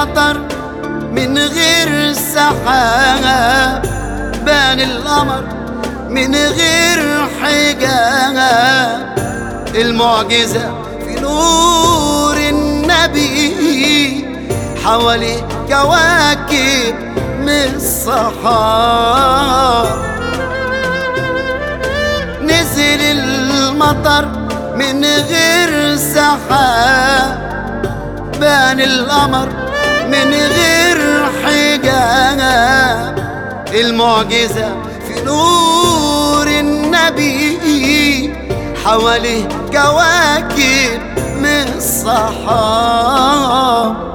المطر من غير سحاب، بان القمر من غير حجاب. المعجزة في نور النبي، حوالي كواكب من الصحاب. نزل المطر من غير سحاب، بان القمر من غير حجاب. المعجزة في نور النبي، حواليه كواكب من الصحاب.